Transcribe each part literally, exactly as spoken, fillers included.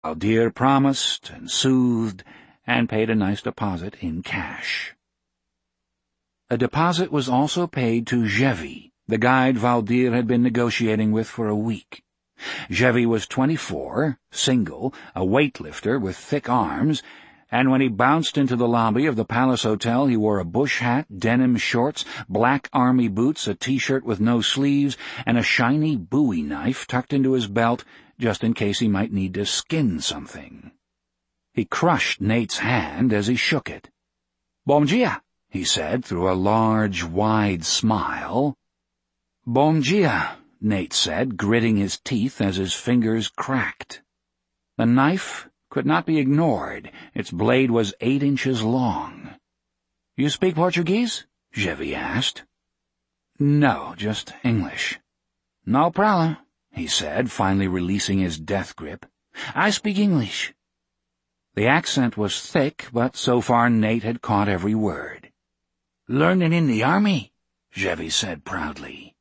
Valdir promised and soothed and paid a nice deposit in cash. A deposit was also paid to Gevi, the guide Valdir had been negotiating with for a week. Gevi was twenty-four, single, a weightlifter with thick arms, and when he bounced into the lobby of the Palace Hotel he wore a bush hat, denim shorts, black army boots, a t-shirt with no sleeves, and a shiny Bowie knife tucked into his belt just in case he might need to skin something. He crushed Nate's hand as he shook it. "Bom dia," he said through a large, wide smile. "Bom dia," Nate said, gritting his teeth as his fingers cracked. The knife could not be ignored. Its blade was eight inches long. "You speak Portuguese?" Gevi asked. "No, just English." "No problem," he said, finally releasing his death grip. "I speak English." The accent was thick, but so far Nate had caught every word. "Learning in the army," Gevi said proudly.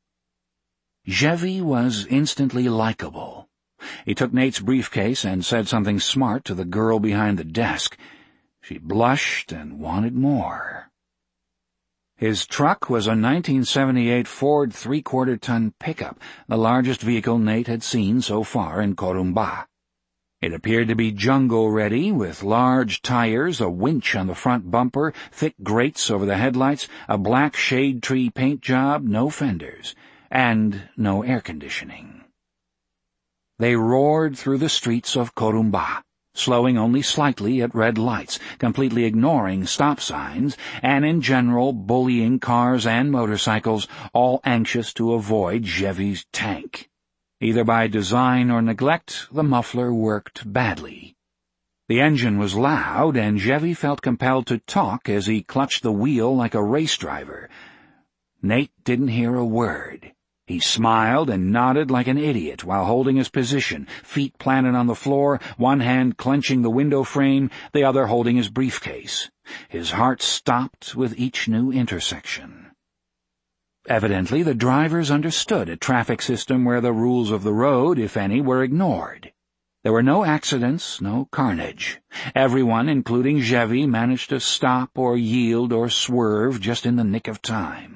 Gevi was instantly likable. He took Nate's briefcase and said something smart to the girl behind the desk. She blushed and wanted more. His truck was a nineteen seventy-eight Ford three-quarter ton pickup, the largest vehicle Nate had seen so far in Corumbá. It appeared to be jungle-ready, with large tires, a winch on the front bumper, thick grates over the headlights, a black shade tree paint job, no fenders, and no air conditioning. They roared through the streets of Corumbá, slowing only slightly at red lights, completely ignoring stop signs, and in general bullying cars and motorcycles, all anxious to avoid Gevi's tank. Either by design or neglect, the muffler worked badly. The engine was loud, and Gevi felt compelled to talk as he clutched the wheel like a race driver. Nate didn't hear a word. He smiled and nodded like an idiot while holding his position, feet planted on the floor, one hand clenching the window frame, the other holding his briefcase. His heart stopped with each new intersection. Evidently, the drivers understood a traffic system where the rules of the road, if any, were ignored. There were no accidents, no carnage. Everyone, including Gevi, managed to stop or yield or swerve just in the nick of time.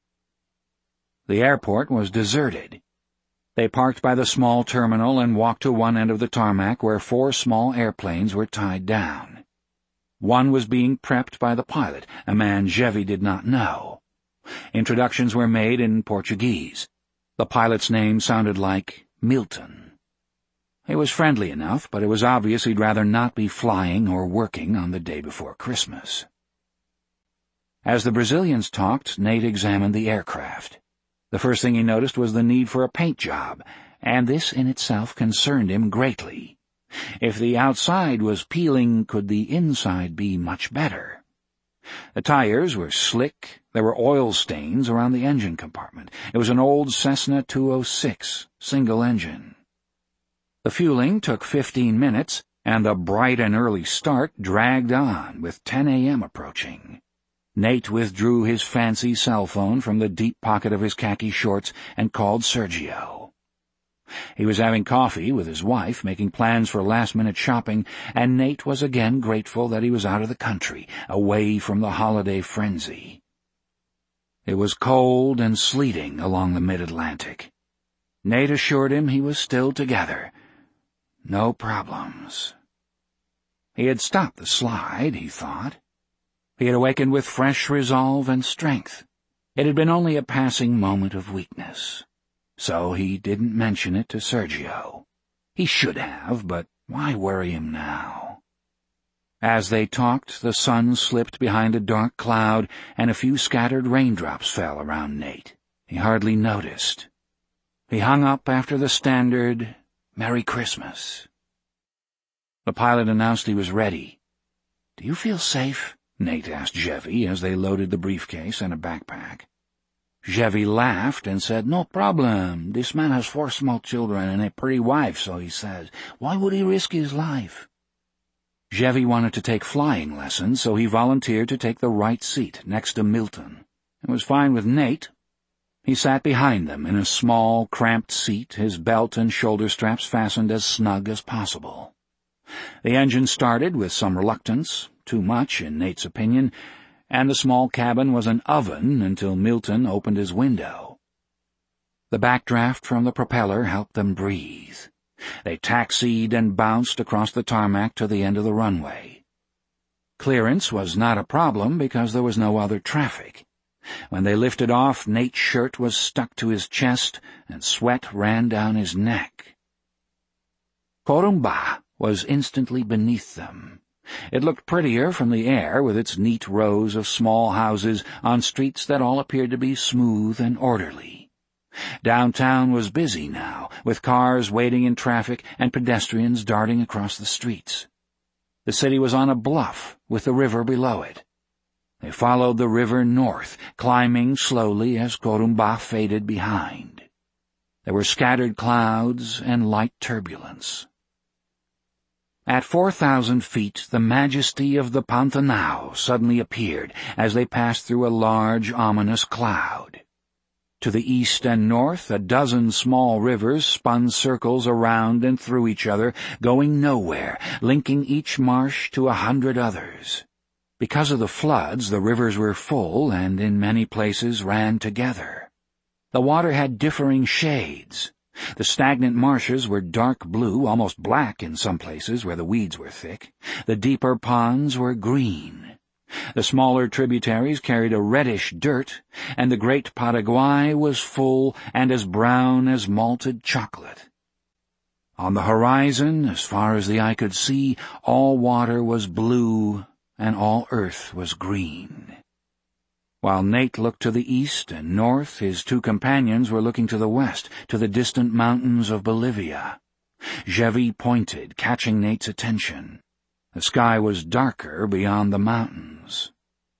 The airport was deserted. They parked by the small terminal and walked to one end of the tarmac where four small airplanes were tied down. One was being prepped by the pilot, a man Gevi did not know. Introductions were made in Portuguese. The pilot's name sounded like Milton. He was friendly enough, but it was obvious he'd rather not be flying or working on the day before Christmas. As the Brazilians talked, Nate examined the aircraft. The first thing he noticed was the need for a paint job, and this in itself concerned him greatly. If the outside was peeling, could the inside be much better? The tires were slick. There were oil stains around the engine compartment. It was an old Cessna two oh six, single engine. The fueling took fifteen minutes, and the bright and early start dragged on, with ten a.m. approaching. Nate withdrew his fancy cell phone from the deep pocket of his khaki shorts and called Sergio. He was having coffee with his wife, making plans for last-minute shopping, and Nate was again grateful that he was out of the country, away from the holiday frenzy. It was cold and sleeting along the mid-Atlantic. Nate assured him he was still together. No problems. He had stopped the slide, he thought. He had awakened with fresh resolve and strength. It had been only a passing moment of weakness. So he didn't mention it to Sergio. He should have, but why worry him now? As they talked, the sun slipped behind a dark cloud, and a few scattered raindrops fell around Nate. He hardly noticed. He hung up after the standard, "Merry Christmas." The pilot announced he was ready. "Do you feel safe?" Nate asked Gevi as they loaded the briefcase and a backpack. Gevi laughed and said, "No problem. This man has four small children and a pretty wife, so he says. Why would he risk his life?" Gevi wanted to take flying lessons, so he volunteered to take the right seat next to Milton. It was fine with Nate. He sat behind them in a small, cramped seat, his belt and shoulder straps fastened as snug as possible. The engine started with some reluctance, too much in Nate's opinion, and the small cabin was an oven until Milton opened his window. The backdraft from the propeller helped them breathe. They taxied and bounced across the tarmac to the end of the runway. Clearance was not a problem because there was no other traffic. When they lifted off, Nate's shirt was stuck to his chest and sweat ran down his neck. Corumba was instantly beneath them. It looked prettier from the air with its neat rows of small houses on streets that all appeared to be smooth and orderly. Downtown was busy now, with cars waiting in traffic and pedestrians darting across the streets. The city was on a bluff, with the river below it. They followed the river north, climbing slowly as Corumba faded behind. There were scattered clouds and light turbulence. At four thousand feet, the majesty of the Pantanal suddenly appeared as they passed through a large, ominous cloud. To the east and north, a dozen small rivers spun circles around and through each other, going nowhere, linking each marsh to a hundred others. Because of the floods, the rivers were full and in many places ran together. The water had differing shades. The stagnant marshes were dark blue, almost black in some places where the weeds were thick. The deeper ponds were green. The smaller tributaries carried a reddish dirt, and the great Paraguay was full and as brown as malted chocolate. On the horizon, as far as the eye could see, all water was blue and all earth was green. While Nate looked to the east and north, his two companions were looking to the west, to the distant mountains of Bolivia. Gevi pointed, catching Nate's attention. The sky was darker beyond the mountains.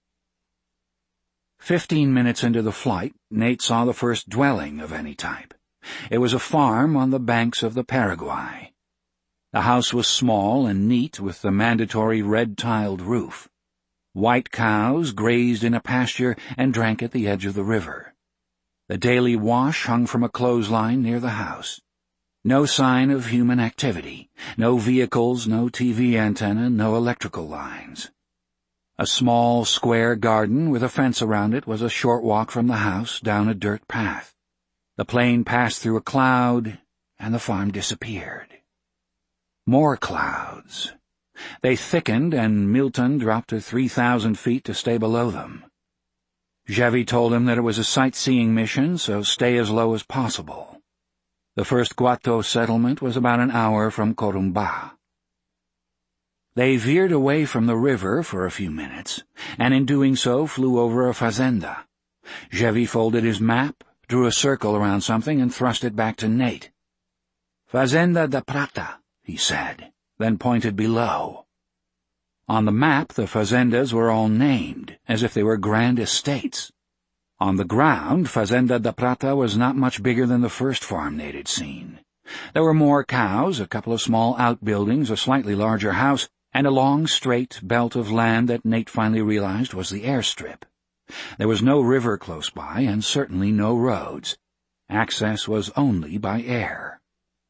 Fifteen minutes into the flight, Nate saw the first dwelling of any type. It was a farm on the banks of the Paraguay. The house was small and neat with the mandatory red-tiled roof. White cows grazed in a pasture and drank at the edge of the river. The daily wash hung from a clothesline near the house. No sign of human activity, no vehicles, no T V antenna, no electrical lines. A small square garden with a fence around it was a short walk from the house down a dirt path. The plane passed through a cloud, and the farm disappeared. More clouds. They thickened, and Milton dropped to three thousand feet to stay below them. Gevi told him that it was a sightseeing mission, so stay as low as possible. The first Guato settlement was about an hour from Corumba. They veered away from the river for a few minutes, and in doing so flew over a fazenda. Gevi folded his map, drew a circle around something, and thrust it back to Nate. "Fazenda da Prata," he said, then pointed below. On the map, the fazendas were all named, as if they were grand estates. On the ground, Fazenda da Prata was not much bigger than the first farm Nate had seen. There were more cows, a couple of small outbuildings, a slightly larger house, and a long, straight belt of land that Nate finally realized was the airstrip. There was no river close by, and certainly no roads. Access was only by air.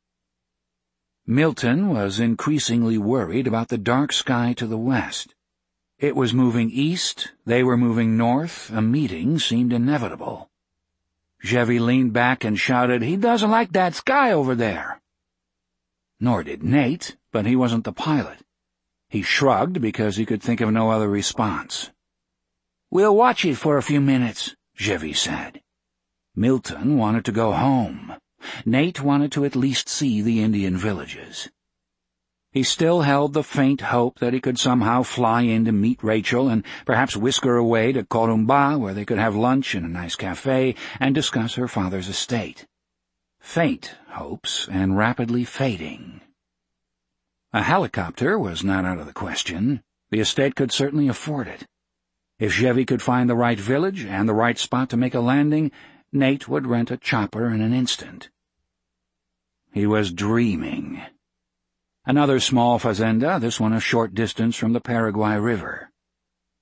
Milton was increasingly worried about the dark sky to the west. It was moving east, they were moving north, a meeting seemed inevitable. Gevi leaned back and shouted, "He doesn't like that sky over there." Nor did Nate, but he wasn't the pilot. He shrugged because he could think of no other response. "We'll watch it for a few minutes," Gevi said. Milton wanted to go home. Nate wanted to at least see the Indian villages. He still held the faint hope that he could somehow fly in to meet Rachel and perhaps whisk her away to Corumba, where they could have lunch in a nice cafe and discuss her father's estate. Faint hopes and rapidly fading. A helicopter was not out of the question. The estate could certainly afford it. If Gevi could find the right village and the right spot to make a landing, Nate would rent a chopper in an instant. He was dreaming. Another small fazenda, this one a short distance from the Paraguay River.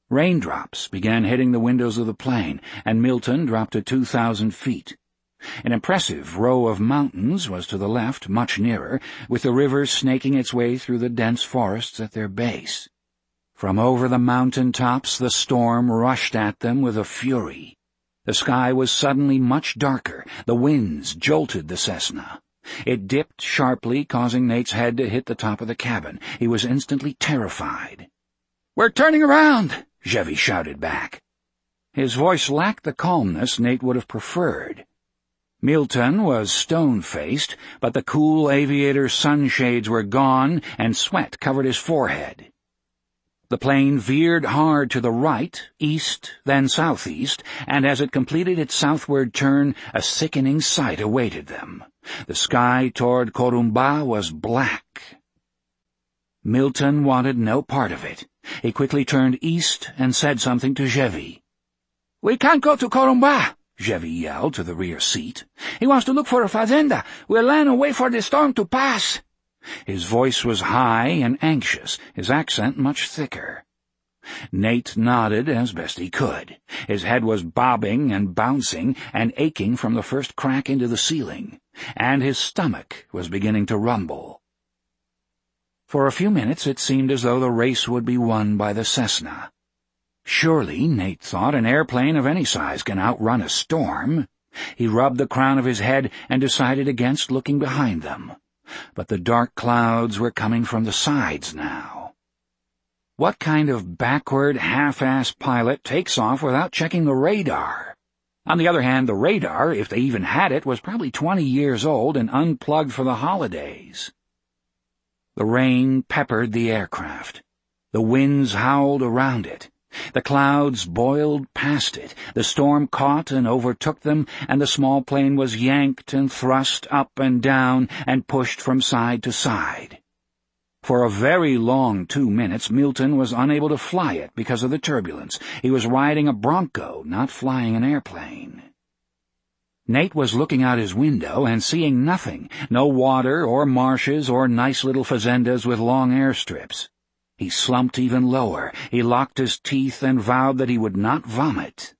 Raindrops began hitting the windows of the plane, and Milton dropped to two thousand feet. An impressive row of mountains was to the left, much nearer, with the river snaking its way through the dense forests at their base. From over the mountain tops the storm rushed at them with a fury. The sky was suddenly much darker. The winds jolted the Cessna. It dipped sharply, causing Nate's head to hit the top of the cabin. He was instantly terrified. "We're turning around!" Jevy shouted back. His voice lacked the calmness Nate would have preferred. Milton was stone-faced, but the cool aviator's sunshades were gone and sweat covered his forehead. The plane veered hard to the right, east, then southeast, and as it completed its southward turn, a sickening sight awaited them. The sky toward Corumba was black. Milton wanted no part of it. He quickly turned east and said something to Jevy. "We can't go to Corumba," Jevy yelled to the rear seat. "He wants to look for a fazenda. We'll land and wait for the storm to pass." His voice was high and anxious, his accent much thicker. Nate nodded as best he could. His head was bobbing and bouncing and aching from the first crack into the ceiling, and his stomach was beginning to rumble. For a few minutes it seemed as though the race would be won by the Cessna. Surely, Nate thought, an airplane of any size can outrun a storm. He rubbed the crown of his head and decided against looking behind them. But the dark clouds were coming from the sides now. What kind of backward, half-ass pilot takes off without checking the radar? On the other hand, the radar, if they even had it, was probably twenty years old and unplugged for the holidays. The rain peppered the aircraft. The winds howled around it. The clouds boiled past it. The storm caught and overtook them, and the small plane was yanked and thrust up and down and pushed from side to side. For a very long two minutes, Milton was unable to fly it because of the turbulence. He was riding a Bronco, not flying an airplane. Nate was looking out his window and seeing nothing, no water or marshes or nice little fazendas with long airstrips. He slumped even lower. He locked his teeth and vowed that he would not vomit.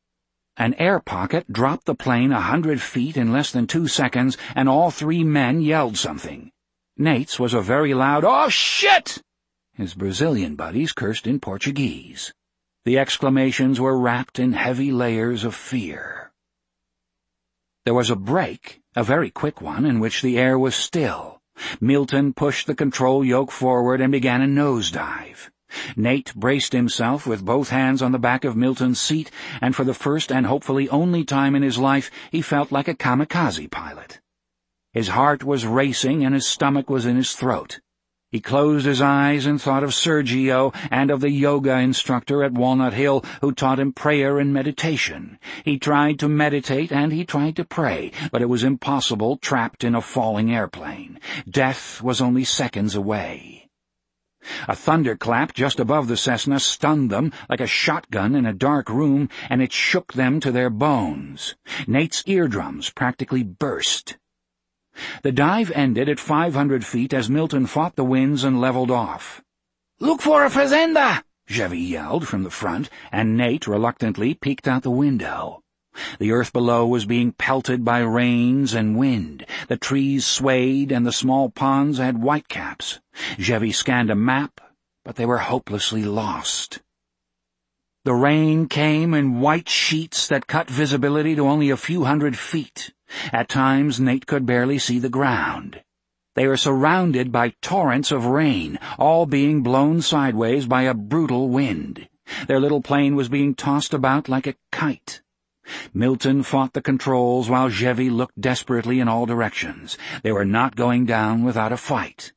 An air pocket dropped the plane a hundred feet in less than two seconds, and all three men yelled something. Nate's was a very loud, "Oh, shit!" His Brazilian buddies cursed in Portuguese. The exclamations were wrapped in heavy layers of fear. There was a break, a very quick one, in which the air was still. Milton pushed the control yoke forward and began a nosedive. Nate braced himself with both hands on the back of Milton's seat, and for the first and hopefully only time in his life he felt like a kamikaze pilot. His heart was racing and his stomach was in his throat. He closed his eyes and thought of Sergio and of the yoga instructor at Walnut Hill who taught him prayer and meditation. He tried to meditate and he tried to pray, but it was impossible trapped in a falling airplane. Death was only seconds away. A thunderclap just above the Cessna stunned them like a shotgun in a dark room, and it shook them to their bones. Nate's eardrums practically burst. The dive ended at five hundred feet as Milton fought the winds and leveled off. "Look for a fazenda!" Jevy yelled from the front, and Nate reluctantly peeked out the window. The earth below was being pelted by rains and wind. The trees swayed and the small ponds had whitecaps. Jevy scanned a map, but they were hopelessly lost. The rain came in white sheets that cut visibility to only a few hundred feet. At times Nate could barely see the ground. They were surrounded by torrents of rain, all being blown sideways by a brutal wind. Their little plane was being tossed about like a kite. Milton fought the controls while Jevy looked desperately in all directions. They were not going down without a fight.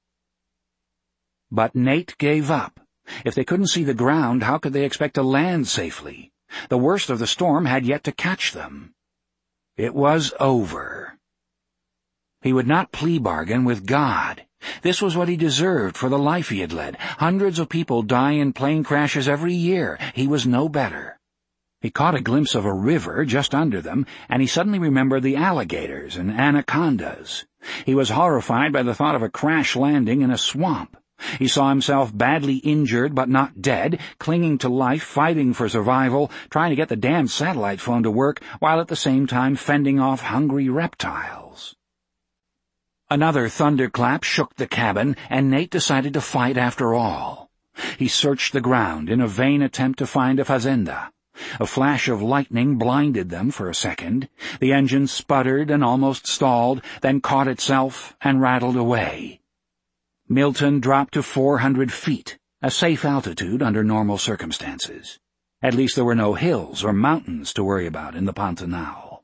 But Nate gave up. If they couldn't see the ground, how could they expect to land safely? The worst of the storm had yet to catch them. It was over. He would not plea bargain with God. This was what he deserved for the life he had led. Hundreds of people die in plane crashes every year. He was no better. He caught a glimpse of a river just under them, and he suddenly remembered the alligators and anacondas. He was horrified by the thought of a crash landing in a swamp. He saw himself badly injured but not dead, clinging to life, fighting for survival, trying to get the damned satellite phone to work, while at the same time fending off hungry reptiles. Another thunderclap shook the cabin, and Nate decided to fight after all. He searched the ground in a vain attempt to find a fazenda. A flash of lightning blinded them for a second. The engine sputtered and almost stalled, then caught itself and rattled away. Milton dropped to four hundred feet, a safe altitude under normal circumstances. At least there were no hills or mountains to worry about in the Pantanal.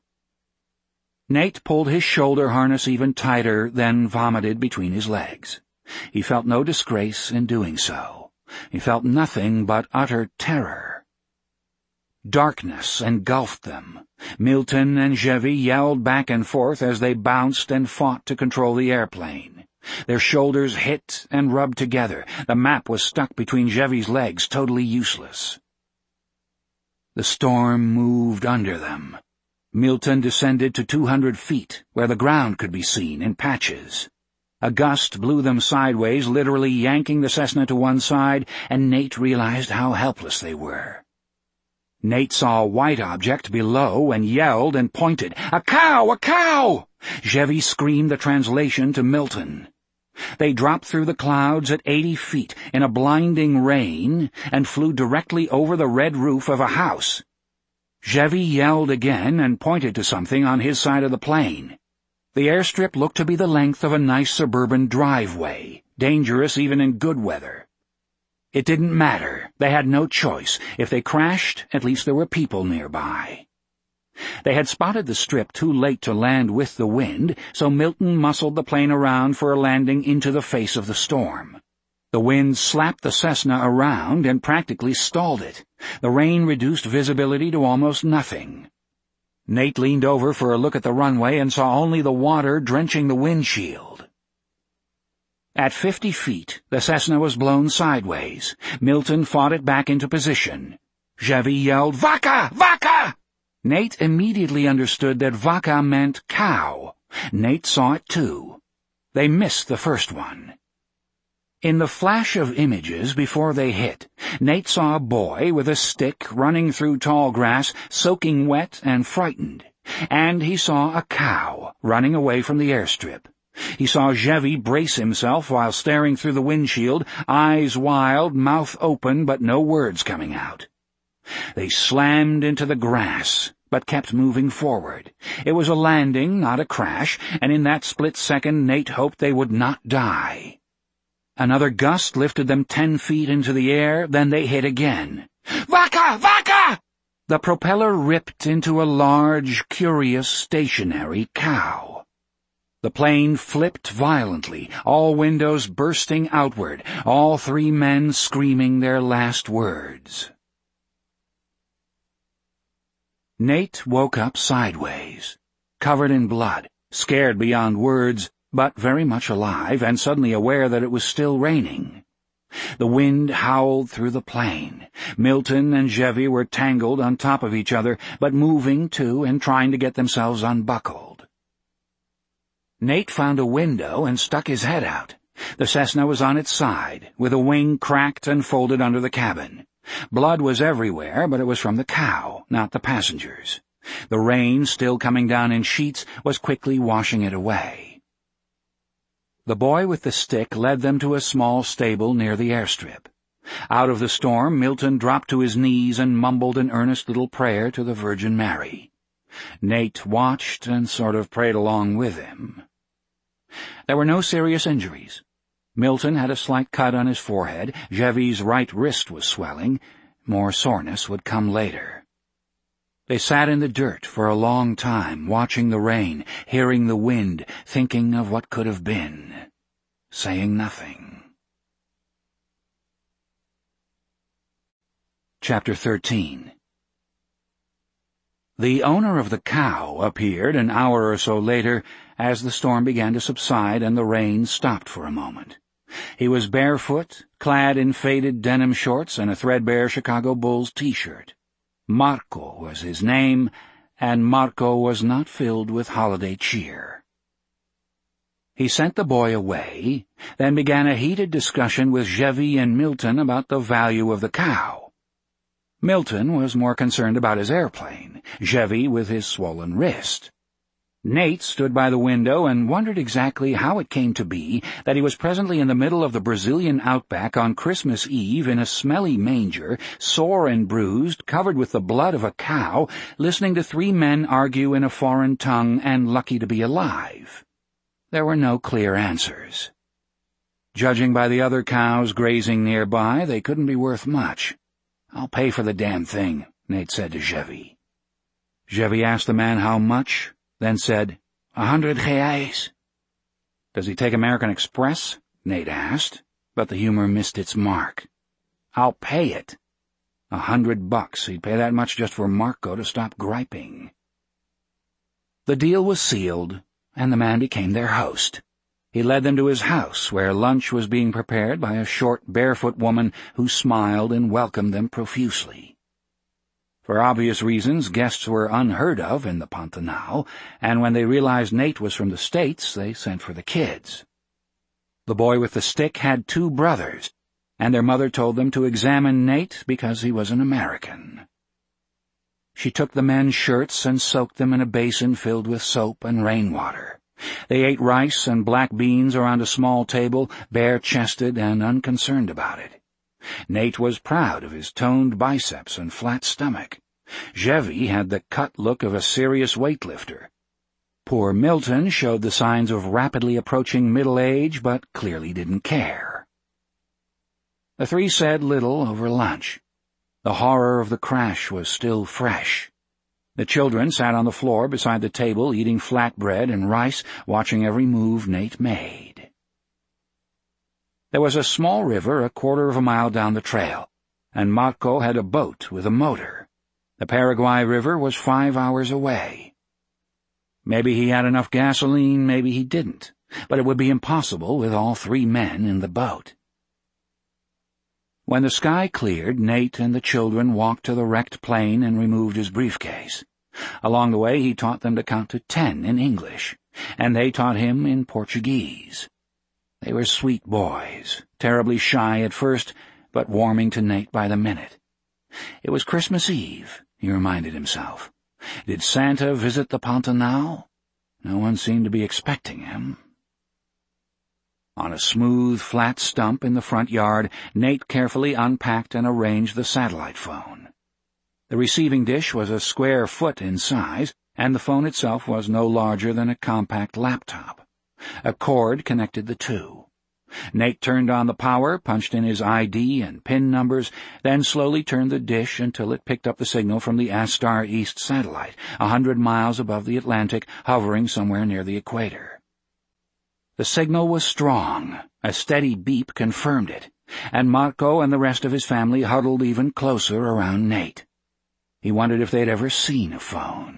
Nate pulled his shoulder harness even tighter, then vomited between his legs. He felt no disgrace in doing so. He felt nothing but utter terror. Darkness engulfed them. Milton and Jevy yelled back and forth as they bounced and fought to control the airplane. Their shoulders hit and rubbed together. The map was stuck between Jevy's legs, totally useless. The storm moved under them. Milton descended to two hundred feet, where the ground could be seen in patches. A gust blew them sideways, literally yanking the Cessna to one side, and Nate realized how helpless they were. Nate saw a white object below and yelled and pointed. "A cow! A cow!" Jevy screamed the translation to Milton. They dropped through the clouds at eighty feet in a blinding rain and flew directly over the red roof of a house. Jevy yelled again and pointed to something on his side of the plane. The airstrip looked to be the length of a nice suburban driveway, dangerous even in good weather. It didn't matter. They had no choice. If they crashed, at least there were people nearby. They had spotted the strip too late to land with the wind, so Milton muscled the plane around for a landing into the face of the storm. The wind slapped the Cessna around and practically stalled it. The rain reduced visibility to almost nothing. Nate leaned over for a look at the runway and saw only the water drenching the windshield. At fifty feet, the Cessna was blown sideways. Milton fought it back into position. Jevy yelled, "Vaca! Vaca!" Nate immediately understood that vaca meant cow. Nate saw it too. They missed the first one. In the flash of images before they hit, Nate saw a boy with a stick running through tall grass, soaking wet and frightened. And he saw a cow running away from the airstrip. He saw Jevy brace himself while staring through the windshield, eyes wild, mouth open, but no words coming out. They slammed into the grass, but kept moving forward. It was a landing, not a crash, and in that split second Nate hoped they would not die. Another gust lifted them ten feet into the air, then they hit again. "Vaca! Vaca!" The propeller ripped into a large, curious, stationary cow. The plane flipped violently, all windows bursting outward, all three men screaming their last words. Nate woke up sideways, covered in blood, scared beyond words, but very much alive and suddenly aware that it was still raining. The wind howled through the plane. Milton and Jevy were tangled on top of each other, but moving too and trying to get themselves unbuckled. Nate found a window and stuck his head out. The Cessna was on its side, with a wing cracked and folded under the cabin. Blood was everywhere, but it was from the cow, not the passengers. The rain, still coming down in sheets, was quickly washing it away. The boy with the stick led them to a small stable near the airstrip. Out of the storm, Milton dropped to his knees and mumbled an earnest little prayer to the Virgin Mary. Nate watched and sort of prayed along with him. There were no serious injuries. Milton had a slight cut on his forehead. Jevy's right wrist was swelling. More soreness would come later. They sat in the dirt for a long time, watching the rain, hearing the wind, thinking of what could have been, saying nothing. Chapter thirteen. The owner of the cow appeared an hour or so later as the storm began to subside and the rain stopped for a moment. He was barefoot, clad in faded denim shorts and a threadbare Chicago Bulls t-shirt. Marco was his name, and Marco was not filled with holiday cheer. He sent the boy away, then began a heated discussion with Gevi and Milton about the value of the cow. Milton was more concerned about his airplane, Gevi with his swollen wrist. Nate stood by the window and wondered exactly how it came to be that he was presently in the middle of the Brazilian outback on Christmas Eve in a smelly manger, sore and bruised, covered with the blood of a cow, listening to three men argue in a foreign tongue and lucky to be alive. There were no clear answers. Judging by the other cows grazing nearby, they couldn't be worth much. "I'll pay for the damn thing," Nate said to Gevi. Gevi asked the man how much, then said, "A hundred reais." "Does he take American Express?" Nate asked, but the humor missed its mark. "I'll pay it." A hundred bucks. He'd pay that much just for Marco to stop griping. The deal was sealed, and the man became their host. He led them to his house, where lunch was being prepared by a short, barefoot woman who smiled and welcomed them profusely. For obvious reasons, guests were unheard of in the Pantanal, and when they realized Nate was from the States, they sent for the kids. The boy with the stick had two brothers, and their mother told them to examine Nate because he was an American. She took the men's shirts and soaked them in a basin filled with soap and rainwater. They ate rice and black beans around a small table, bare-chested and unconcerned about it. Nate was proud of his toned biceps and flat stomach. Gevi had the cut look of a serious weightlifter. Poor Milton showed the signs of rapidly approaching middle age, but clearly didn't care. The three said little over lunch. The horror of the crash was still fresh. The children sat on the floor beside the table, eating flatbread and rice, watching every move Nate made. There was a small river a quarter of a mile down the trail, and Marco had a boat with a motor. The Paraguay River was five hours away. Maybe he had enough gasoline, maybe he didn't, but it would be impossible with all three men in the boat. When the sky cleared, Nate and the children walked to the wrecked plane and removed his briefcase. Along the way, he taught them to count to ten in English, and they taught him in Portuguese. They were sweet boys, terribly shy at first, but warming to Nate by the minute. It was Christmas Eve, he reminded himself. Did Santa visit the Pantanal? No one seemed to be expecting him. On a smooth, flat stump in the front yard, Nate carefully unpacked and arranged the satellite phone. The receiving dish was a square foot in size, and the phone itself was no larger than a compact laptop. A cord connected the two. Nate turned on the power, punched in his I D and PIN numbers, then slowly turned the dish until it picked up the signal from the Astar East satellite, a hundred miles above the Atlantic, hovering somewhere near the equator. The signal was strong. A steady beep confirmed it, and Marco and the rest of his family huddled even closer around Nate. He wondered if they'd ever seen a phone.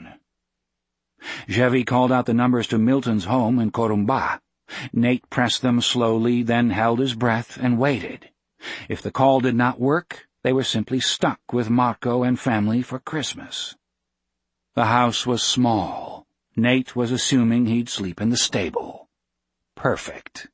Gevi called out the numbers to Milton's home in Corumbá. Nate pressed them slowly, then held his breath and waited. If the call did not work, they were simply stuck with Marco and family for Christmas. The house was small. Nate was assuming he'd sleep in the stable. Perfect.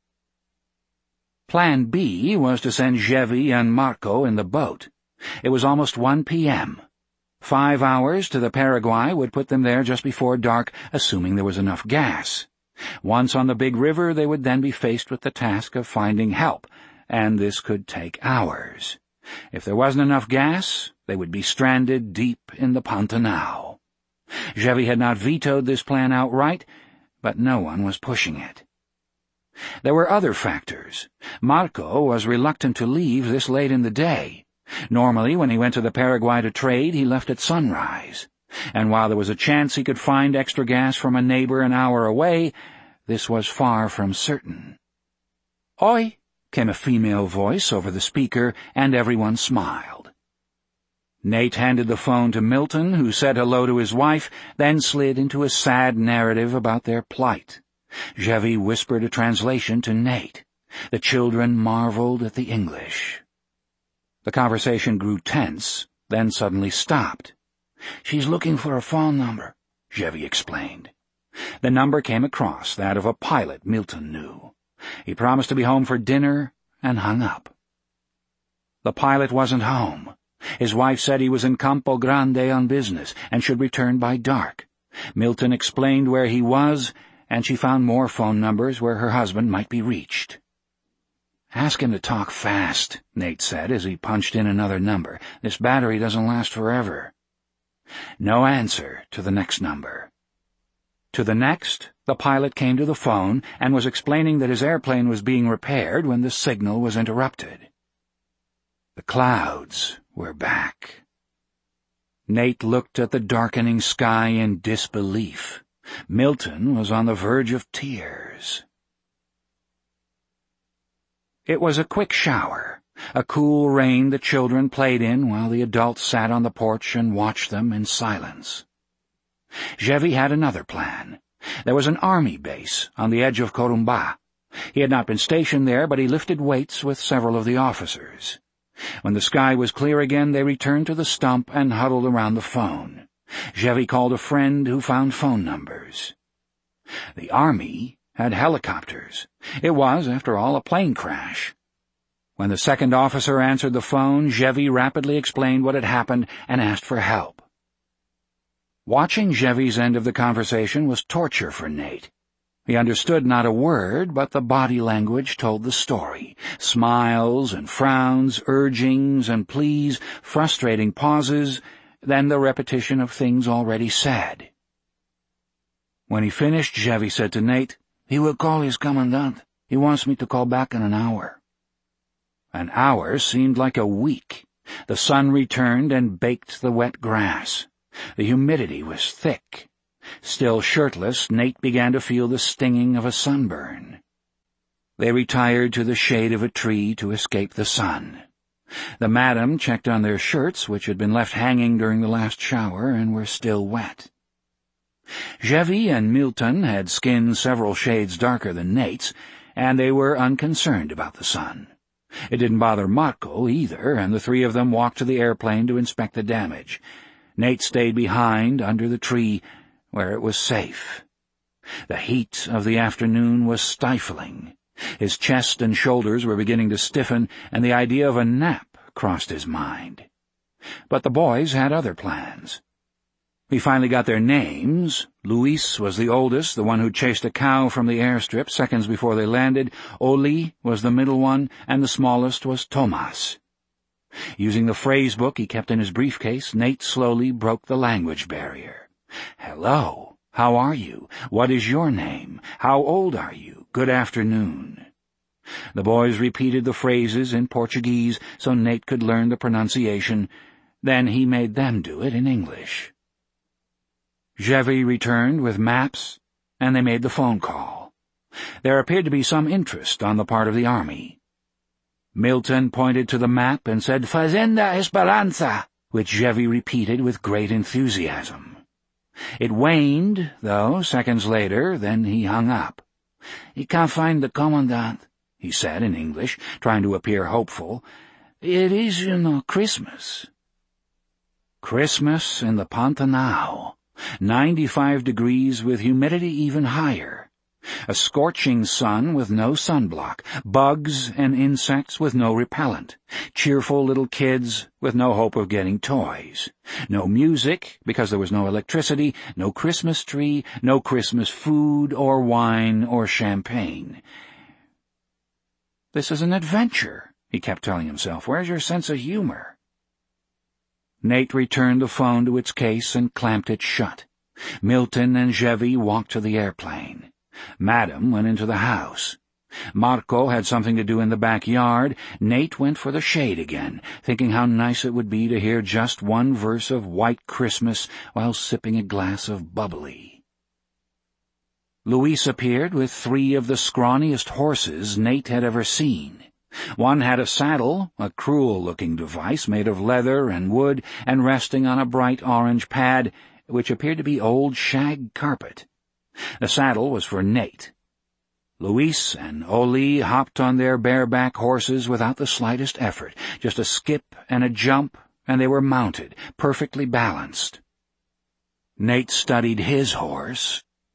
Plan B was to send Gevi and Marco in the boat. It was almost one p m Five hours to the Paraguay would put them there just before dark, assuming there was enough gas. Once on the big river, they would then be faced with the task of finding help, and this could take hours. If there wasn't enough gas, they would be stranded deep in the Pantanal. Gevi had not vetoed this plan outright, but no one was pushing it. There were other factors. Marco was reluctant to leave this late in the day. Normally, when he went to the Paraguay to trade, he left at sunrise. And while there was a chance he could find extra gas from a neighbor an hour away, this was far from certain. "Oi," came a female voice over the speaker, and everyone smiled. Nate handed the phone to Milton, who said hello to his wife, then slid into a sad narrative about their plight. Gevi whispered a translation to Nate. The children marveled at the English. The conversation grew tense, then suddenly stopped. "She's looking for a phone number," Gevi explained. The number came across, that of a pilot Milton knew. He promised to be home for dinner and hung up. The pilot wasn't home. His wife said he was in Campo Grande on business and should return by dark. Milton explained where he was, and she found more phone numbers where her husband might be reached. "Ask him to talk fast," Nate said as he punched in another number. "This battery doesn't last forever." No answer to the next number. To the next, the pilot came to the phone and was explaining that his airplane was being repaired when the signal was interrupted. The clouds were back. Nate looked at the darkening sky in disbelief. Milton was on the verge of tears. It was a quick shower, a cool rain the children played in while the adults sat on the porch and watched them in silence. Gevi had another plan. There was an army base on the edge of Corumbá. He had not been stationed there, but he lifted weights with several of the officers. When the sky was clear again, they returned to the stump and huddled around the phone. Gevi called a friend who found phone numbers. The army had helicopters. It was, after all, a plane crash. When the second officer answered the phone, Gevi rapidly explained what had happened and asked for help. Watching Gevi's end of the conversation was torture for Nate. He understood not a word, but the body language told the story. Smiles and frowns, urgings and pleas, frustrating pauses, then the repetition of things already said. When he finished, Gevi said to Nate, "He will call his commandant. He wants me to call back in an hour." An hour seemed like a week. The sun returned and baked the wet grass. The humidity was thick. Still shirtless, Nate began to feel the stinging of a sunburn. They retired to the shade of a tree to escape the sun. The madam checked on their shirts, which had been left hanging during the last shower and were still wet. Gevi and Milton had skin several shades darker than Nate's, and they were unconcerned about the sun. It didn't bother Marco either, and the three of them walked to the airplane to inspect the damage. Nate stayed behind, under the tree, where it was safe. The heat of the afternoon was stifling. His chest and shoulders were beginning to stiffen, and the idea of a nap crossed his mind. But the boys had other plans. We finally got their names. Luis was the oldest, the one who chased a cow from the airstrip seconds before they landed. Oli was the middle one, and the smallest was Tomas. Using the phrase book he kept in his briefcase, Nate slowly broke the language barrier. "Hello. How are you? What is your name? How old are you? Good afternoon." The boys repeated the phrases in Portuguese so Nate could learn the pronunciation. Then he made them do it in English. Gevi returned with maps, and they made the phone call. There appeared to be some interest on the part of the army. Milton pointed to the map and said, "Fazenda Esperanza," which Gevi repeated with great enthusiasm. It waned, though, seconds later, then he hung up. "He can't find the commandant," he said in English, trying to appear hopeful. "It is, you know, Christmas." Christmas in the Pantanal. Ninety-five degrees with humidity even higher. A scorching sun with no sunblock, bugs and insects with no repellent, cheerful little kids with no hope of getting toys, no music because there was no electricity, no Christmas tree, no Christmas food or wine or champagne. "This is an adventure," he kept telling himself. "Where's your sense of humor?" Nate returned the phone to its case and clamped it shut. Milton and Gevi walked to the airplane. Madam went into the house. Marco had something to do in the backyard. Nate went for the shade again, thinking how nice it would be to hear just one verse of White Christmas while sipping a glass of bubbly. Luis appeared with three of the scrawniest horses Nate had ever seen. One had a saddle, a cruel-looking device made of leather and wood, and resting on a bright orange pad, which appeared to be old shag carpet. The saddle was for Nate. Luis and Oli hopped on their bareback horses without the slightest effort, just a skip and a jump, and they were mounted, perfectly balanced. Nate studied his horse.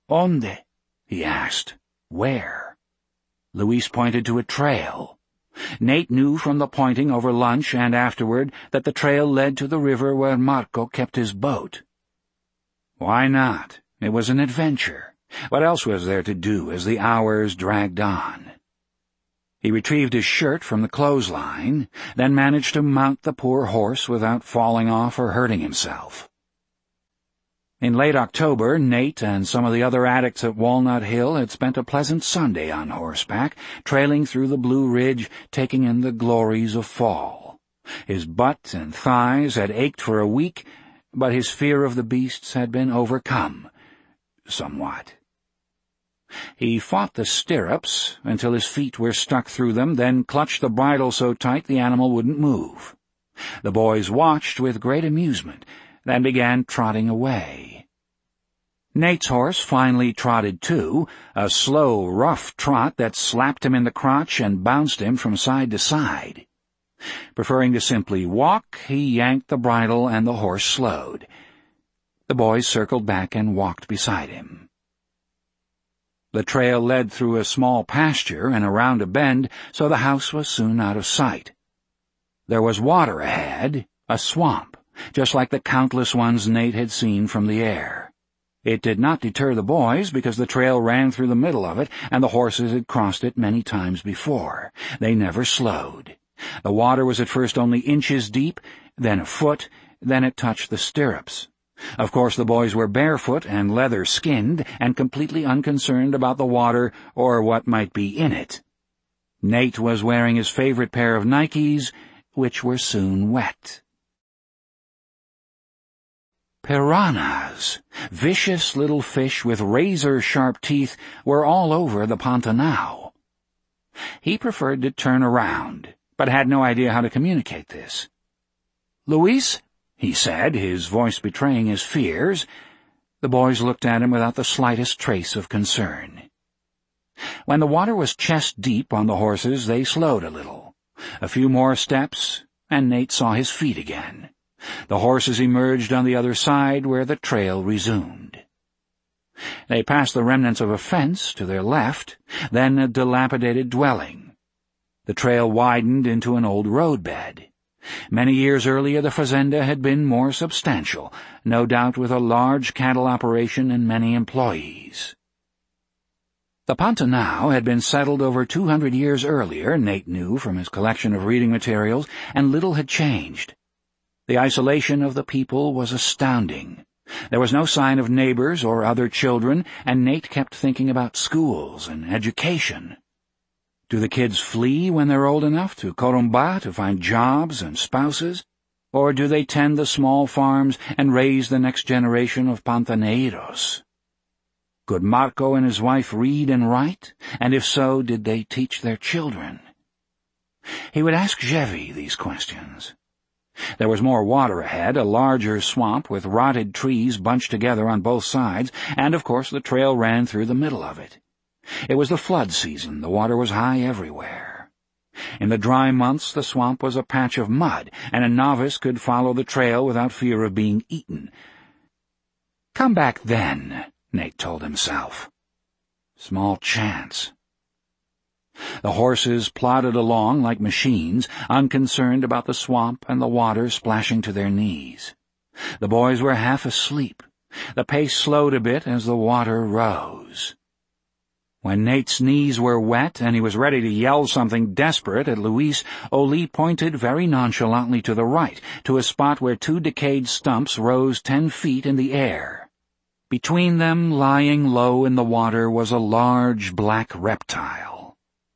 "Onde?" he asked. "Where?" Luis pointed to a trail. Nate knew from the pointing over lunch and afterward that the trail led to the river where Marco kept his boat. Why not? It was an adventure. What else was there to do as the hours dragged on? He retrieved his shirt from the clothesline, then managed to mount the poor horse without falling off or hurting himself. In late October, Nate and some of the other addicts at Walnut Hill had spent a pleasant Sunday on horseback, trailing through the Blue Ridge, taking in the glories of fall. His butt and thighs had ached for a week, but his fear of the beasts had been overcome, somewhat. He fought the stirrups until his feet were stuck through them, then clutched the bridle so tight the animal wouldn't move. The boys watched with great amusement, then began trotting away. Nate's horse finally trotted too, a slow, rough trot that slapped him in the crotch and bounced him from side to side. Preferring to simply walk, he yanked the bridle and the horse slowed. The boys circled back and walked beside him. The trail led through a small pasture and around a bend, so the house was soon out of sight. There was water ahead, a swamp, just like the countless ones Nate had seen from the air. It did not deter the boys because the trail ran through the middle of it and the horses had crossed it many times before. They never slowed. The water was at first only inches deep, then a foot, then it touched the stirrups. Of course the boys were barefoot and leather-skinned and completely unconcerned about the water or what might be in it. Nate was wearing his favorite pair of Nikes, which were soon wet. Piranhas, vicious little fish with razor-sharp teeth, were all over the Pantanal. He preferred to turn around, but had no idea how to communicate this. "Luis?" he said, his voice betraying his fears. The boys looked at him without the slightest trace of concern. When the water was chest-deep on the horses, they slowed a little. A few more steps, and Nate saw his feet again. The horses emerged on the other side where the trail resumed. They passed the remnants of a fence to their left, then a dilapidated dwelling. The trail widened into an old roadbed. Many years earlier the fazenda had been more substantial, no doubt with a large cattle operation and many employees. The Pantanal had been settled over two hundred years earlier, Nate knew from his collection of reading materials, and little had changed. The isolation of the people was astounding. There was no sign of neighbors or other children, and Nate kept thinking about schools and education. Do the kids flee when they're old enough to Corumbá to find jobs and spouses? Or do they tend the small farms and raise the next generation of Pantaneiros? Could Marco and his wife read and write? And if so, did they teach their children? He would ask Gevi these questions. There was more water ahead, a larger swamp with rotted trees bunched together on both sides, and of course the trail ran through the middle of it. It was the flood season. The water was high everywhere. In the dry months the swamp was a patch of mud, and a novice could follow the trail without fear of being eaten. Come back then, Nate told himself. Small chance. The horses plodded along like machines, unconcerned about the swamp and the water splashing to their knees. The boys were half asleep. The pace slowed a bit as the water rose. When Nate's knees were wet and he was ready to yell something desperate at Luis, Oli pointed very nonchalantly to the right, to a spot where two decayed stumps rose ten feet in the air. Between them, lying low in the water, was a large black reptile.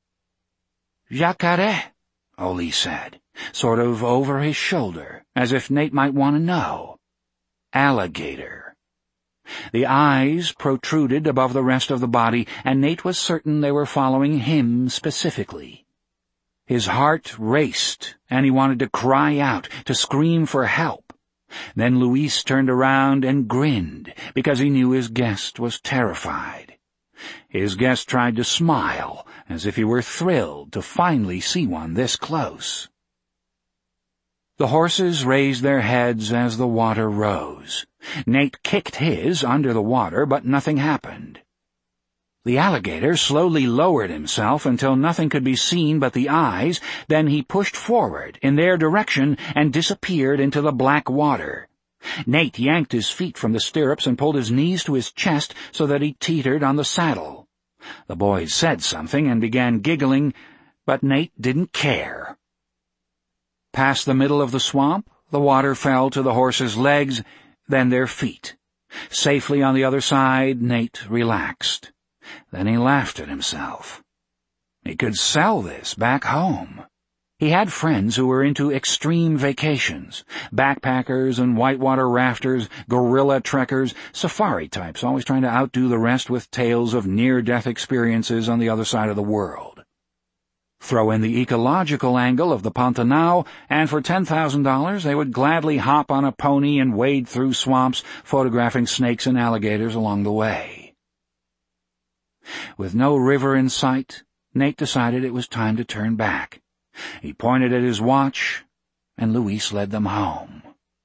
"Jacaré," Oli said, sort of over his shoulder, as if Nate might want to know. "Alligator." The eyes protruded above the rest of the body, and Nate was certain they were following him specifically. His heart raced, and he wanted to cry out, to scream for help. Then Luis turned around and grinned, because he knew his guest was terrified. His guest tried to smile, as if he were thrilled to finally see one this close. The horses raised their heads as the water rose. Nate kicked his under the water, but nothing happened. The alligator slowly lowered himself until nothing could be seen but the eyes, then he pushed forward in their direction and disappeared into the black water. Nate yanked his feet from the stirrups and pulled his knees to his chest so that he teetered on the saddle. The boys said something and began giggling, but Nate didn't care. Past the middle of the swamp, the water fell to the horses' legs, then their feet. Safely on the other side, Nate relaxed. Then he laughed at himself. He could sell this back home. He had friends who were into extreme vacations, backpackers and whitewater rafters, gorilla trekkers, safari types always trying to outdo the rest with tales of near-death experiences on the other side of the world. Throw in the ecological angle of the Pantanal, and for ten thousand dollars they would gladly hop on a pony and wade through swamps, photographing snakes and alligators along the way. With no river in sight, Nate decided it was time to turn back. He pointed at his watch, and Luis led them home.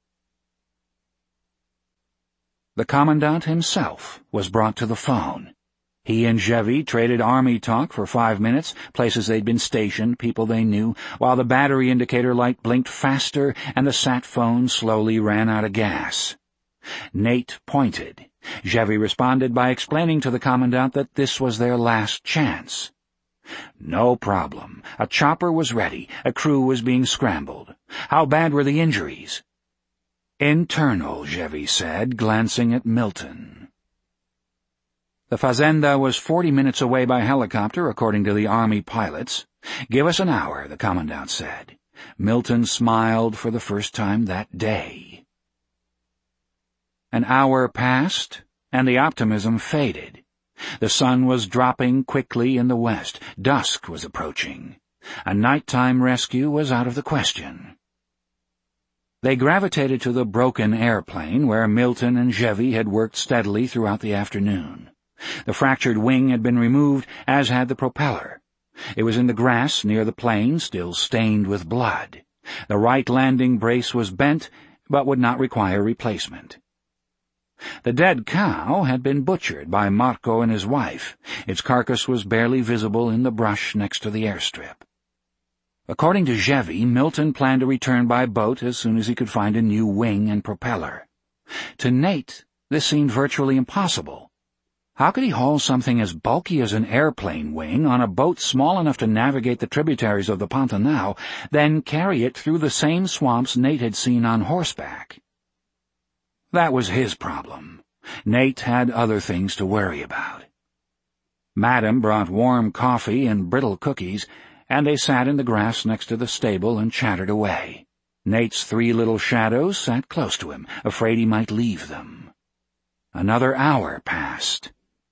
The commandant himself was brought to the phone. He and Jevy traded army talk for five minutes, places they'd been stationed, people they knew, while the battery indicator light blinked faster and the sat phone slowly ran out of gas. Nate pointed. Jevy responded by explaining to the commandant that this was their last chance. No problem. A chopper was ready. A crew was being scrambled. How bad were the injuries? Internal, Jevy said, glancing at Milton. The fazenda was forty minutes away by helicopter, according to the army pilots. Give us an hour, the commandant said. Milton smiled for the first time that day. An hour passed, and the optimism faded. The sun was dropping quickly in the west. Dusk was approaching. A nighttime rescue was out of the question. They gravitated to the broken airplane where Milton and Jevy had worked steadily throughout the afternoon. The fractured wing had been removed, as had the propeller. It was in the grass near the plane, still stained with blood. The right landing brace was bent, but would not require replacement. The dead cow had been butchered by Marco and his wife. Its carcass was barely visible in the brush next to the airstrip. According to Jevy, Milton planned to return by boat as soon as he could find a new wing and propeller. To Nate, this seemed virtually impossible. How could he haul something as bulky as an airplane wing on a boat small enough to navigate the tributaries of the Pantanal, then carry it through the same swamps Nate had seen on horseback? That was his problem. Nate had other things to worry about. Madam brought warm coffee and brittle cookies, and they sat in the grass next to the stable and chattered away. Nate's three little shadows sat close to him, afraid he might leave them. Another hour passed.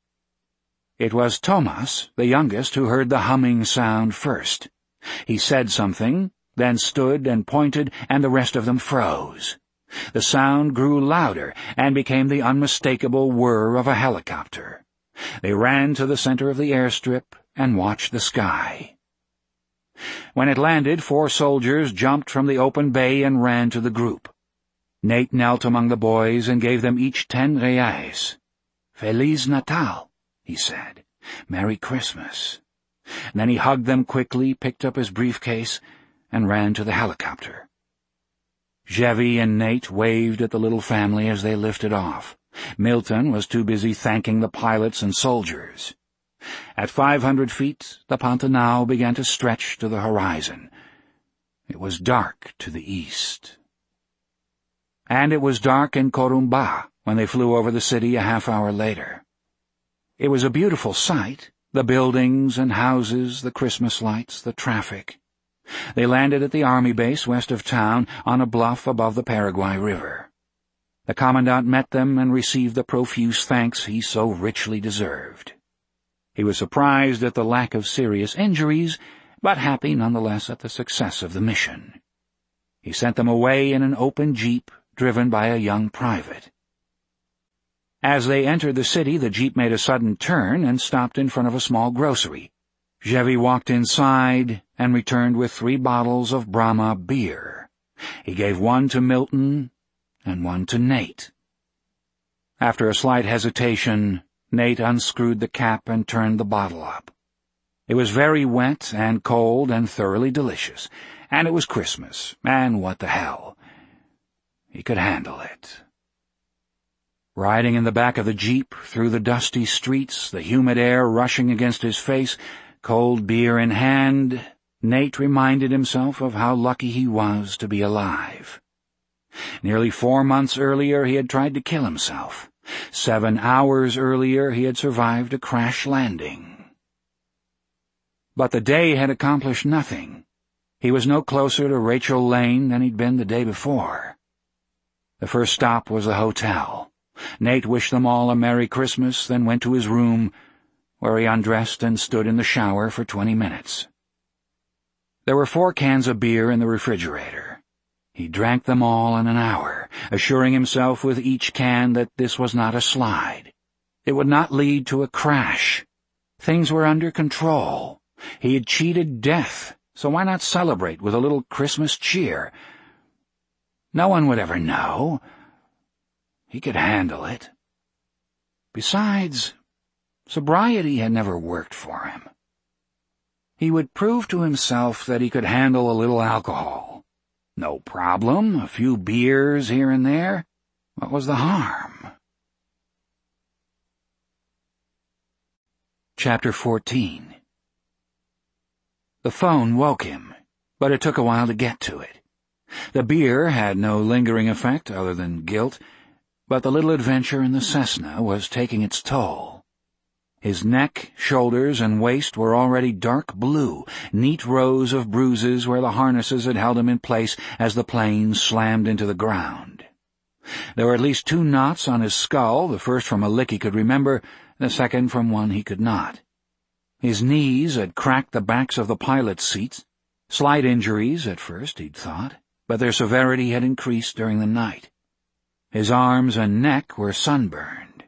It was Tomas, the youngest, who heard the humming sound first. He said something, then stood and pointed, and the rest of them froze. The sound grew louder and became the unmistakable whir of a helicopter. They ran to the center of the airstrip and watched the sky. When it landed, four soldiers jumped from the open bay and ran to the group. Nate knelt among the boys and gave them each ten reais. "Feliz Natal," he said. "Merry Christmas." Then he hugged them quickly, picked up his briefcase, and ran to the helicopter. Jevy and Nate waved at the little family as they lifted off. Milton was too busy thanking the pilots and soldiers. At five hundred feet, the Pantanal began to stretch to the horizon. It was dark to the east. And it was dark in Corumbá when they flew over the city a half hour later. It was a beautiful sight, the buildings and houses, the Christmas lights, the traffic. They landed at the army base west of town on a bluff above the Paraguay River. The commandant met them and received the profuse thanks he so richly deserved. He was surprised at the lack of serious injuries, but happy nonetheless at the success of the mission. He sent them away in an open jeep driven by a young private. As they entered the city, the jeep made a sudden turn and stopped in front of a small grocery. Jevy walked inside and returned with three bottles of Brahma beer. He gave one to Milton and one to Nate. After a slight hesitation, Nate unscrewed the cap and turned the bottle up. It was very wet and cold and thoroughly delicious, and it was Christmas, and what the hell. He could handle it. Riding in the back of the Jeep through the dusty streets, the humid air rushing against his face, cold beer in hand, Nate reminded himself of how lucky he was to be alive. Nearly four months earlier he had tried to kill himself. Seven hours earlier he had survived a crash landing. But the day had accomplished nothing. He was no closer to Rachel Lane than he'd been the day before. The first stop was the hotel. Nate wished them all a Merry Christmas, then went to his room, where he undressed and stood in the shower for twenty minutes. There were four cans of beer in the refrigerator. He drank them all in an hour, assuring himself with each can that this was not a slide. It would not lead to a crash. Things were under control. He had cheated death, so why not celebrate with a little Christmas cheer? No one would ever know. He could handle it. Besides, sobriety had never worked for him. He would prove to himself that he could handle a little alcohol. No problem, a few beers here and there. What was the harm? Chapter fourteen. The phone woke him, but it took a while to get to it. The beer had no lingering effect other than guilt, but the little adventure in the Cessna was taking its toll. His neck, shoulders, and waist were already dark blue, neat rows of bruises where the harnesses had held him in place as the plane slammed into the ground. There were at least two knots on his skull, the first from a lick he could remember, the second from one he could not. His knees had cracked the backs of the pilot's seats, slight injuries at first, he'd thought, but their severity had increased during the night. His arms and neck were sunburned.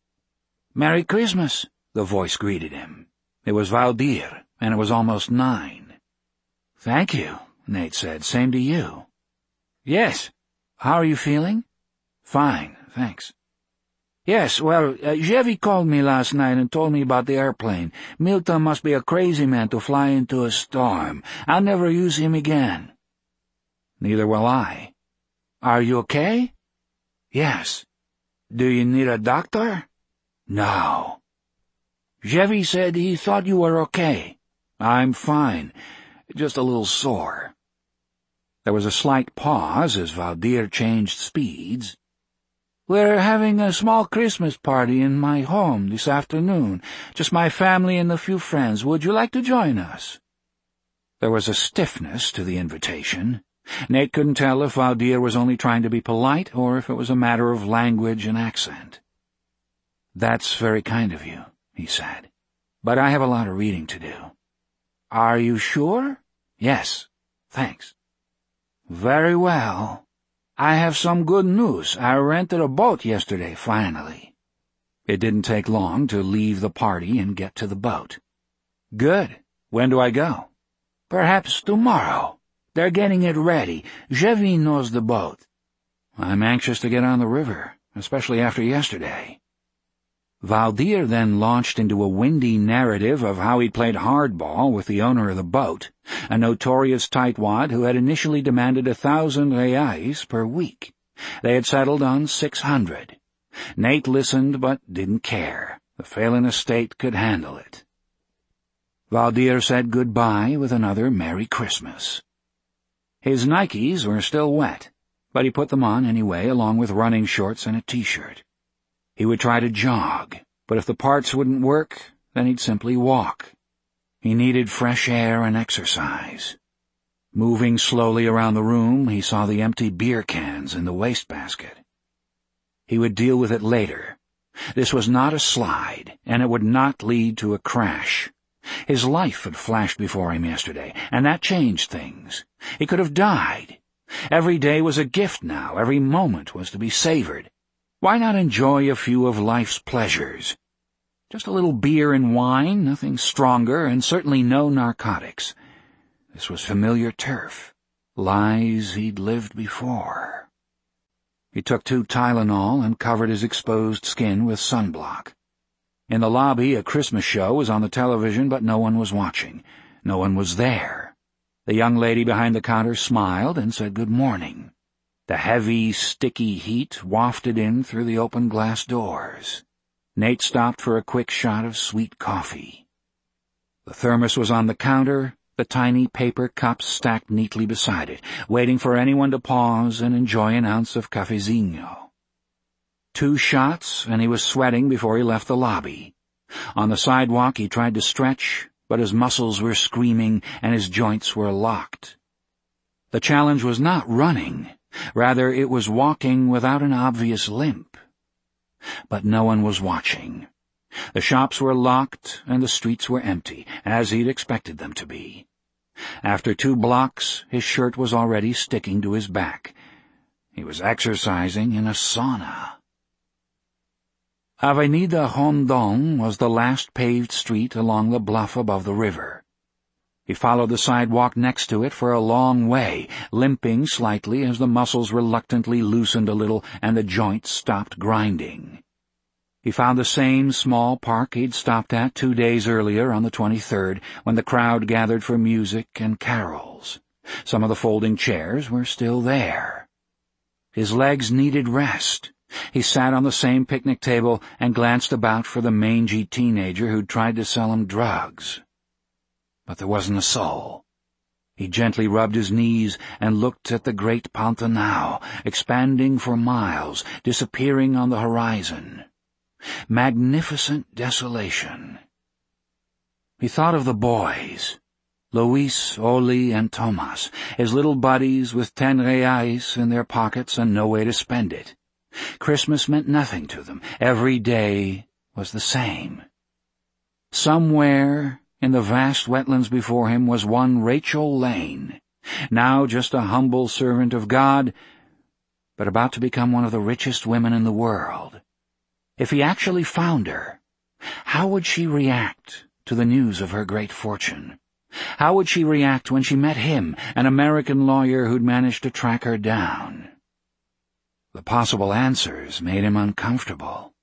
"Merry Christmas," the voice greeted him. It was Valdir, and it was almost nine. "Thank you," Nate said. "Same to you." "Yes. How are you feeling?" "Fine, thanks." "Yes, well, uh, Jevy called me last night and told me about the airplane. Milton must be a crazy man to fly into a storm. I'll never use him again." "Neither will I." "Are you okay?" "Yes." "Do you need a doctor?" "No." "Jevy said he thought you were okay." "I'm fine. Just a little sore." There was a slight pause as Valdir changed speeds. "We're having a small Christmas party in my home this afternoon. Just my family and a few friends. Would you like to join us?" There was a stiffness to the invitation. Nate couldn't tell if Valdir was only trying to be polite or if it was a matter of language and accent. "That's very kind of you," he said, "but I have a lot of reading to do." "Are you sure?" "Yes, thanks." "Very well. I have some good news. I rented a boat yesterday, finally." It didn't take long to leave the party and get to the boat. "Good. When do I go?" "Perhaps tomorrow. They're getting it ready. Jevy knows the boat." "I'm anxious to get on the river, especially after yesterday." Valdir then launched into a windy narrative of how he'd played hardball with the owner of the boat, a notorious tightwad who had initially demanded a thousand reais per week. They had settled on six hundred. Nate listened but didn't care. The Phelan estate could handle it. Valdir said goodbye with another Merry Christmas. His Nikes were still wet, but he put them on anyway, along with running shorts and a t-shirt. He would try to jog, but if the parts wouldn't work, then he'd simply walk. He needed fresh air and exercise. Moving slowly around the room, he saw the empty beer cans in the wastebasket. He would deal with it later. This was not a slide, and it would not lead to a crash. His life had flashed before him yesterday, and that changed things. He could have died. Every day was a gift now. Every moment was to be savored. Why not enjoy a few of life's pleasures? Just a little beer and wine, nothing stronger, and certainly no narcotics. This was familiar turf. lies he'd lived before. He took two Tylenol and covered his exposed skin with sunblock. In the lobby, a Christmas show was on the television, but no one was watching. No one was there. The young lady behind the counter smiled and said good morning. The heavy, sticky heat wafted in through the open glass doors. Nate stopped for a quick shot of sweet coffee. The thermos was on the counter, the tiny paper cups stacked neatly beside it, waiting for anyone to pause and enjoy an ounce of cafezinho. Two shots, and he was sweating before he left the lobby. On the sidewalk he tried to stretch, but his muscles were screaming and his joints were locked. The challenge was not running. Rather, it was walking without an obvious limp. But no one was watching. The shops were locked and the streets were empty, as he'd expected them to be. After two blocks, his shirt was already sticking to his back. He was exercising in a sauna. Avenida Rondon was the last paved street along the bluff above the river. He followed the sidewalk next to it for a long way, limping slightly as the muscles reluctantly loosened a little and the joints stopped grinding. He found the same small park he'd stopped at two days earlier on the twenty-third, when the crowd gathered for music and carols. Some of the folding chairs were still there. His legs needed rest. He sat on the same picnic table and glanced about for the mangy teenager who'd tried to sell him drugs. But there wasn't a soul. He gently rubbed his knees and looked at the great Pantanal, expanding for miles, disappearing on the horizon. Magnificent desolation. He thought of the boys, Luis, Oli, and Tomas, his little buddies with ten reais in their pockets and no way to spend it. Christmas meant nothing to them. Every day was the same. Somewhere in the vast wetlands before him was one Rachel Lane, now just a humble servant of God, but about to become one of the richest women in the world. If he actually found her, how would she react to the news of her great fortune? How would she react when she met him, an American lawyer who'd managed to track her down? The possible answers made him uncomfortable.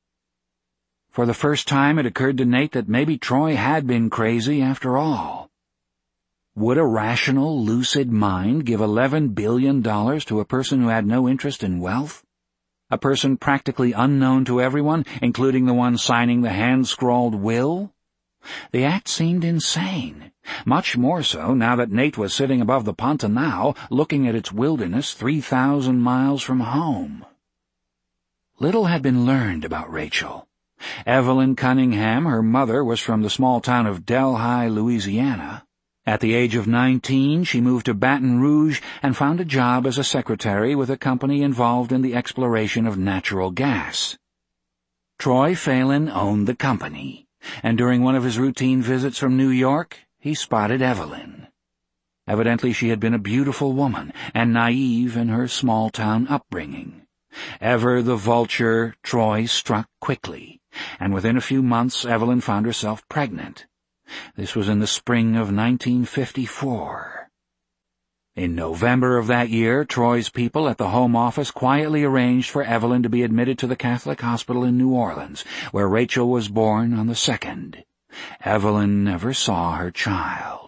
For the first time it occurred to Nate that maybe Troy had been crazy after all. Would a rational, lucid mind give eleven billion dollars to a person who had no interest in wealth? A person practically unknown to everyone, including the one signing the hand-scrawled will? The act seemed insane, much more so now that Nate was sitting above the Pantanal, looking at its wilderness three thousand miles from home. Little had been learned about Rachel. Evelyn Cunningham, her mother, was from the small town of Delhi, Louisiana. At the age of nineteen, she moved to Baton Rouge and found a job as a secretary with a company involved in the exploration of natural gas. Troy Phelan owned the company, and during one of his routine visits from New York, he spotted Evelyn. Evidently she had been a beautiful woman and naive in her small-town upbringing. Ever the vulture, Troy struck quickly, and within a few months Evelyn found herself pregnant. This was in the spring of nineteen fifty-four. In November of that year, Troy's people at the Home Office quietly arranged for Evelyn to be admitted to the Catholic hospital in New Orleans, where Rachel was born on the second. Evelyn never saw her child.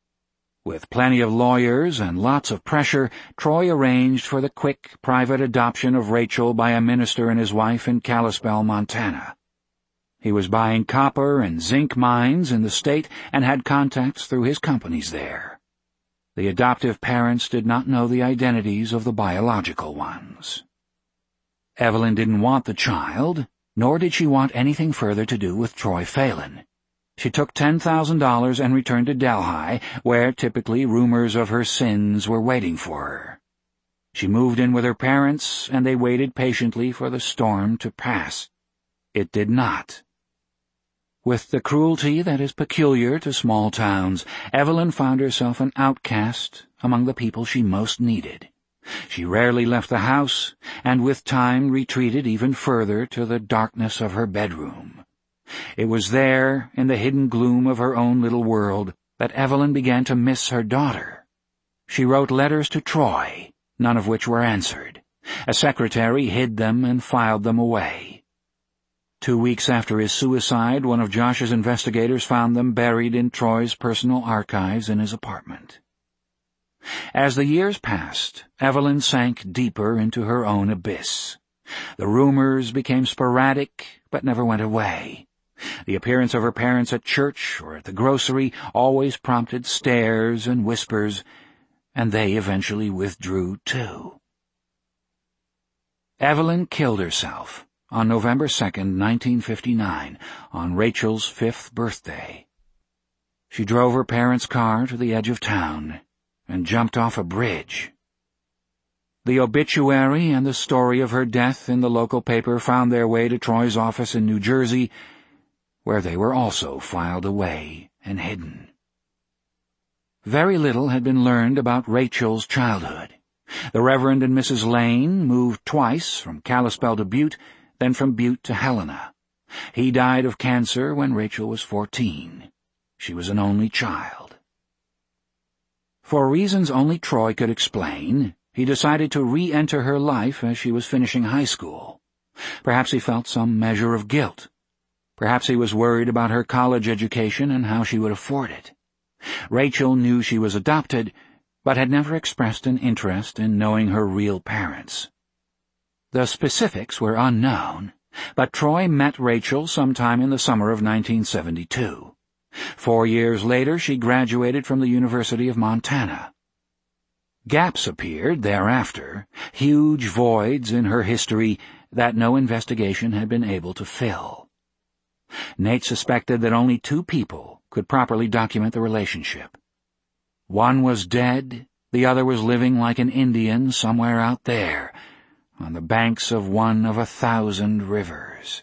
With plenty of lawyers and lots of pressure, Troy arranged for the quick, private adoption of Rachel by a minister and his wife in Kalispell, Montana. He was buying copper and zinc mines in the state and had contacts through his companies there. The adoptive parents did not know the identities of the biological ones. Evelyn didn't want the child, nor did she want anything further to do with Troy Phelan. She took ten thousand dollars and returned to Delhi, where typically rumors of her sins were waiting for her. She moved in with her parents, and they waited patiently for the storm to pass. It did not. With the cruelty that is peculiar to small towns, Evelyn found herself an outcast among the people she most needed. She rarely left the house, and with time retreated even further to the darkness of her bedroom. It was there, in the hidden gloom of her own little world, that Evelyn began to miss her daughter. She wrote letters to Troy, none of which were answered. A secretary hid them and filed them away. Two weeks after his suicide, one of Josh's investigators found them buried in Troy's personal archives in his apartment. As the years passed, Evelyn sank deeper into her own abyss. The rumors became sporadic, but never went away. The appearance of her parents at church or at the grocery always prompted stares and whispers, and they eventually withdrew too. Evelyn killed herself on November second, nineteen fifty-nine, on Rachel's fifth birthday. She drove her parents' car to the edge of town and jumped off a bridge. The obituary and the story of her death in the local paper found their way to Troy's office in New Jersey, where they were also filed away and hidden. Very little had been learned about Rachel's childhood. The Reverend and Missus Lane moved twice, from Kalispell to Butte, then from Butte to Helena. He died of cancer when Rachel was fourteen. She was an only child. For reasons only Troy could explain, he decided to re-enter her life as she was finishing high school. Perhaps he felt some measure of guilt. Perhaps he was worried about her college education and how she would afford it. Rachel knew she was adopted, but had never expressed an interest in knowing her real parents. The specifics were unknown, but Troy met Rachel sometime in the summer of nineteen seventy-two. Four years later, she graduated from the University of Montana. Gaps appeared thereafter, huge voids in her history that no investigation had been able to fill. Nate suspected that only two people could properly document the relationship. One was dead, the other was living like an Indian somewhere out there, on the banks of one of a thousand rivers.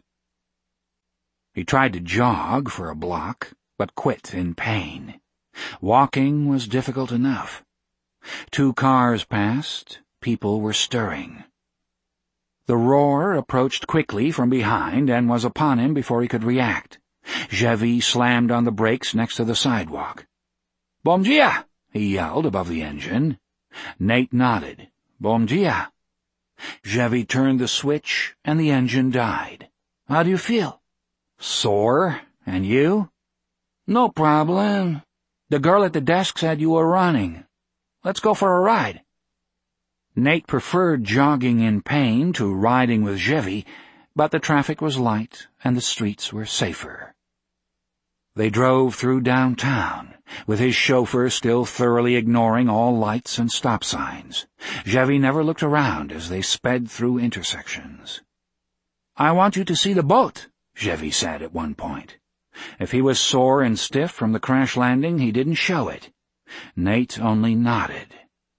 He tried to jog for a block, but quit in pain. Walking was difficult enough. Two cars passed, people were stirring. The roar approached quickly from behind and was upon him before he could react. Chevy slammed on the brakes next to the sidewalk. "Bom dia!" he yelled above the engine. Nate nodded. "Bom dia." Chevy turned the switch and the engine died. "How do you feel?" "Sore. And you?" "No problem. The girl at the desk said you were running. Let's go for a ride." Nate preferred jogging in pain to riding with Chevy, but the traffic was light and the streets were safer. They drove through downtown, with his chauffeur still thoroughly ignoring all lights and stop signs. Chevy never looked around as they sped through intersections. "I want you to see the boat," Chevy said at one point. If he was sore and stiff from the crash landing, he didn't show it. Nate only nodded.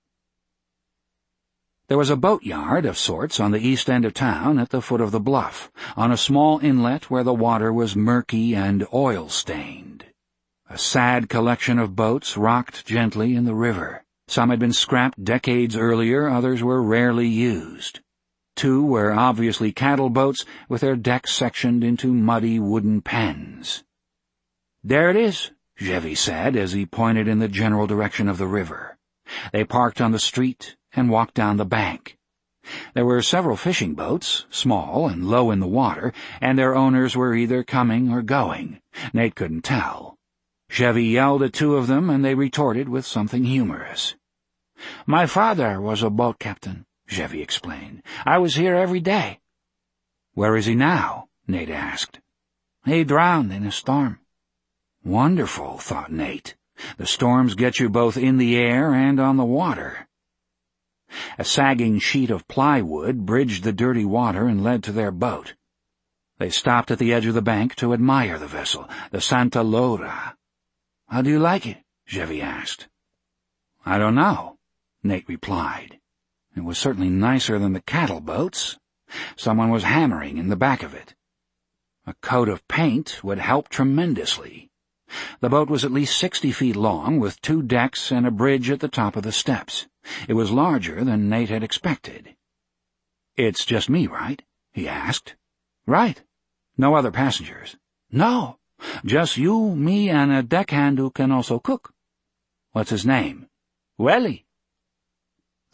There was a boatyard of sorts on the east end of town at the foot of the bluff, on a small inlet where the water was murky and oil-stained. A sad collection of boats rocked gently in the river. Some had been scrapped decades earlier, others were rarely used. Two were obviously cattle boats, with their decks sectioned into muddy wooden pens. "There it is," Chevy said as he pointed in the general direction of the river. They parked on the street and walked down the bank. There were several fishing boats, small and low in the water, and their owners were either coming or going. Nate couldn't tell. Chevy yelled at two of them, and they retorted with something humorous. "My father was a boat captain," Chevy explained. "I was here every day." "Where is he now?" Nate asked. "He drowned in a storm." Wonderful, thought Nate. The storms get you both in the air and on the water. A sagging sheet of plywood bridged the dirty water and led to their boat. They stopped at the edge of the bank to admire the vessel, the Santa Laura. "How do you like it?" Chevy asked. "I don't know," Nate replied. It was certainly nicer than the cattle boats. Someone was hammering in the back of it. A coat of paint would help tremendously. The boat was at least sixty feet long, with two decks and a bridge at the top of the steps. It was larger than Nate had expected. "It's just me, right?" he asked. "Right. No other passengers?" "No. Just you, me, and a deckhand who can also cook." "What's his name?" "Welly.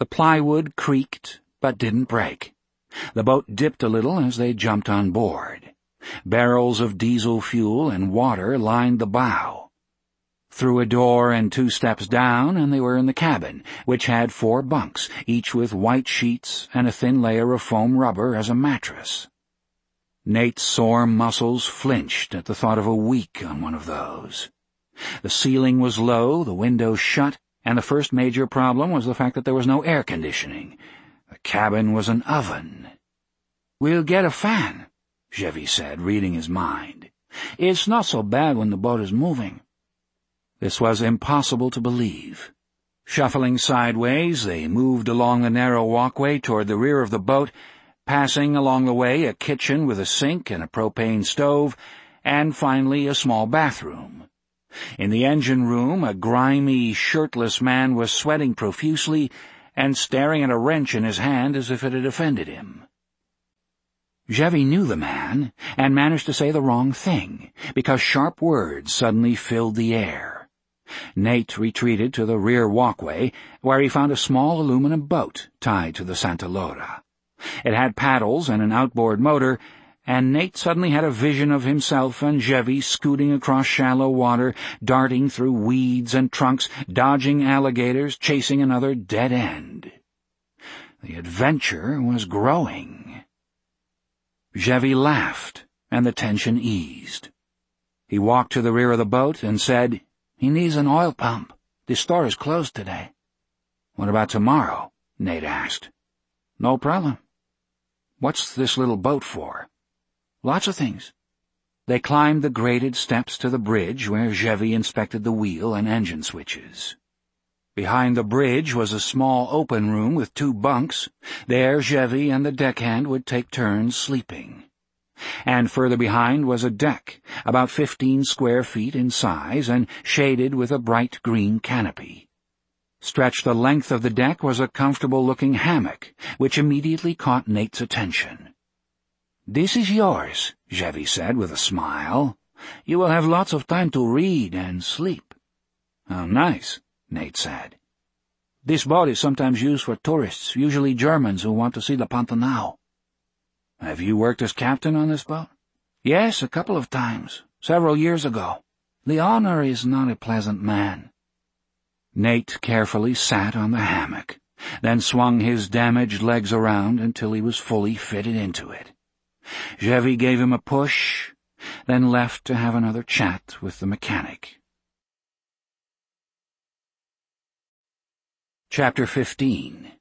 The plywood creaked, but didn't break. The boat dipped a little as they jumped on board. Barrels of diesel fuel and water lined the bow. Through a door and two steps down, and they were in the cabin, which had four bunks, each with white sheets and a thin layer of foam rubber as a mattress. Nate's sore muscles flinched at the thought of a week on one of those. The ceiling was low, the windows shut, and the first major problem was the fact that there was no air conditioning. The cabin was an oven. "We'll get a fan," Chevy said, reading his mind. "It's not so bad when the boat is moving." This was impossible to believe. Shuffling sideways, they moved along the narrow walkway toward the rear of the boat, passing along the way a kitchen with a sink and a propane stove, and finally a small bathroom. In the engine room, a grimy, shirtless man was sweating profusely and staring at a wrench in his hand as if it had offended him. Chevy knew the man and managed to say the wrong thing, because sharp words suddenly filled the air. Nate retreated to the rear walkway, where he found a small aluminum boat tied to the Santa Laura. It had paddles and an outboard motor, and Nate suddenly had a vision of himself and Chevy scooting across shallow water, darting through weeds and trunks, dodging alligators, chasing another dead end. The adventure was growing. Chevy laughed, and the tension eased. He walked to the rear of the boat and said, "He needs an oil pump. The store is closed today." "What about tomorrow?" Nate asked. "No problem." "What's this little boat for?" "Lots of things." They climbed the graded steps to the bridge, where Chevy inspected the wheel and engine switches. Behind the bridge was a small open room with two bunks. There Chevy and the deckhand would take turns sleeping. And further behind was a deck, about fifteen square feet in size and shaded with a bright green canopy. Stretched the length of the deck was a comfortable-looking hammock, which immediately caught Nate's attention. "This is yours," Chevy said with a smile. "You will have lots of time to read and sleep." "How nice," Nate said. "This boat is sometimes used for tourists, usually Germans who want to see the Pantanal." "Have you worked as captain on this boat?" "Yes, a couple of times, several years ago. The owner is not a pleasant man." Nate carefully sat on the hammock, then swung his damaged legs around until he was fully fitted into it. Chevy gave him a push, then left to have another chat with the mechanic. Chapter fifteen.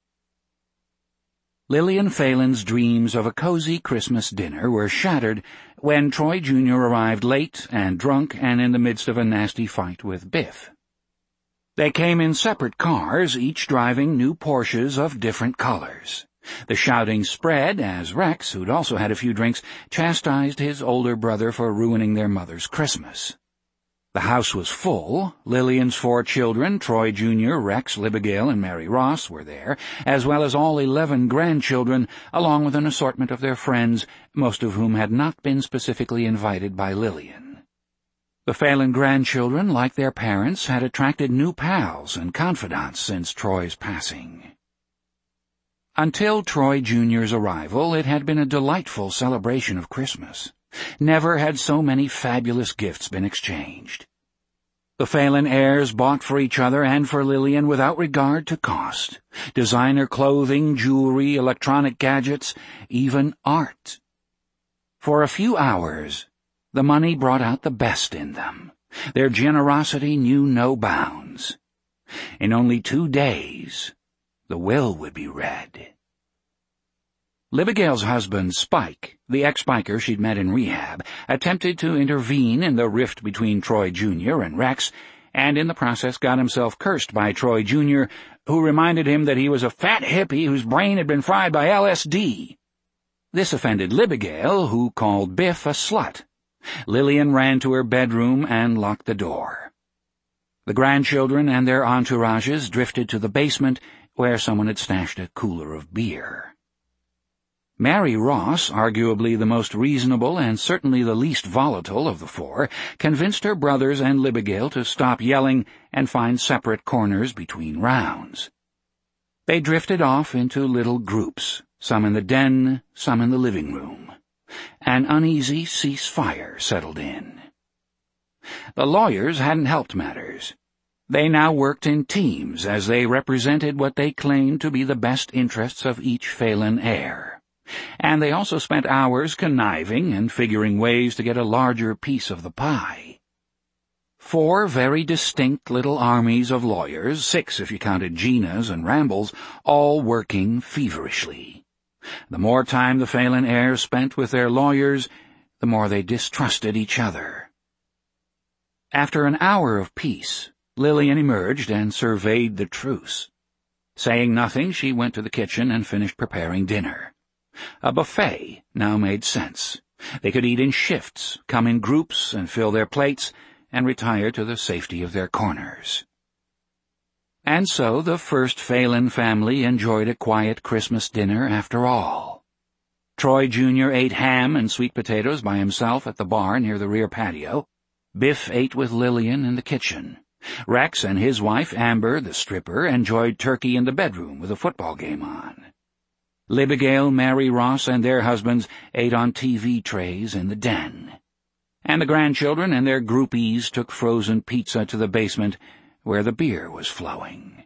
Lillian Phelan's dreams of a cozy Christmas dinner were shattered when Troy Junior arrived late and drunk and in the midst of a nasty fight with Biff. They came in separate cars, each driving new Porsches of different colors. The shouting spread as Rex, who'd also had a few drinks, chastised his older brother for ruining their mother's Christmas. The house was full. Lillian's four children, Troy Junior, Rex, Libigale, and Mary Ross, were there, as well as all eleven grandchildren, along with an assortment of their friends, most of whom had not been specifically invited by Lillian. The Phelan grandchildren, like their parents, had attracted new pals and confidants since Troy's passing. Until Troy Junior's arrival, it had been a delightful celebration of Christmas. Never had so many fabulous gifts been exchanged. The Phelan heirs bought for each other and for Lillian without regard to cost. Designer clothing, jewelry, electronic gadgets, even art. For a few hours, the money brought out the best in them. Their generosity knew no bounds. In only two days, the will would be read. Libigale's husband, Spike, the ex-biker she'd met in rehab, attempted to intervene in the rift between Troy Junior and Rex, and in the process got himself cursed by Troy Junior, who reminded him that he was a fat hippie whose brain had been fried by L S D. This offended Libigale, who called Biff a slut. Lillian ran to her bedroom and locked the door. The grandchildren and their entourages drifted to the basement, where someone had stashed a cooler of beer. Mary Ross, arguably the most reasonable and certainly the least volatile of the four, convinced her brothers and Libigale to stop yelling and find separate corners between rounds. They drifted off into little groups, some in the den, some in the living room. An uneasy ceasefire settled in. The lawyers hadn't helped matters. They now worked in teams as they represented what they claimed to be the best interests of each Phelan heir. And they also spent hours conniving and figuring ways to get a larger piece of the pie. Four very distinct little armies of lawyers, six if you counted Gina's and Ramble's, all working feverishly. The more time the Phelan heirs spent with their lawyers, the more they distrusted each other. After an hour of peace, Lillian emerged and surveyed the truce. Saying nothing, she went to the kitchen and finished preparing dinner. A buffet now made sense. They could eat in shifts, come in groups, and fill their plates, and retire to the safety of their corners. And so the first Phelan family enjoyed a quiet Christmas dinner after all. Troy Junior ate ham and sweet potatoes by himself at the bar near the rear patio. Biff ate with Lillian in the kitchen. Rex and his wife, Amber, the stripper, enjoyed turkey in the bedroom with a football game on. Libigail, Mary Ross, and their husbands ate on T V trays in the den. And the grandchildren and their groupies took frozen pizza to the basement where the beer was flowing.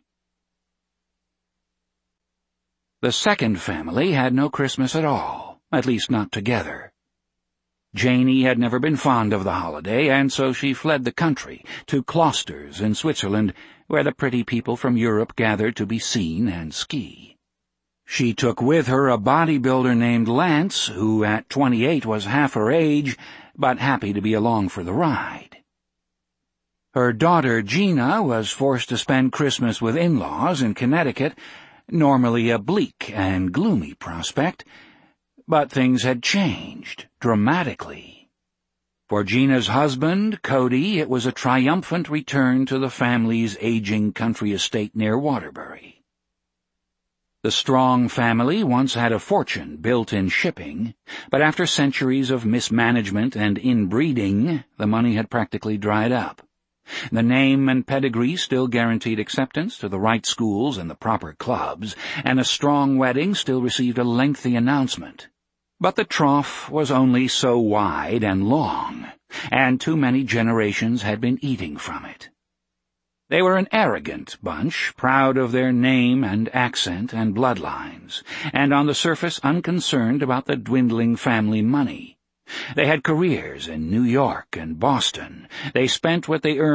The second family had no Christmas at all, at least not together. Janey had never been fond of the holiday, and so she fled the country, to Klosters in Switzerland, where the pretty people from Europe gathered to be seen and ski. She took with her a bodybuilder named Lance, who at twenty-eight was half her age, but happy to be along for the ride. Her daughter Gina was forced to spend Christmas with in-laws in Connecticut, normally a bleak and gloomy prospect, but things had changed dramatically. For Gina's husband, Cody, it was a triumphant return to the family's aging country estate near Waterbury. The Strong family once had a fortune built in shipping, but after centuries of mismanagement and inbreeding, the money had practically dried up. The name and pedigree still guaranteed acceptance to the right schools and the proper clubs, and a Strong wedding still received a lengthy announcement. But the trough was only so wide and long, and too many generations had been eating from it. They were an arrogant bunch, proud of their name and accent and bloodlines, and on the surface unconcerned about the dwindling family money. They had careers in New York and Boston. They spent what they earned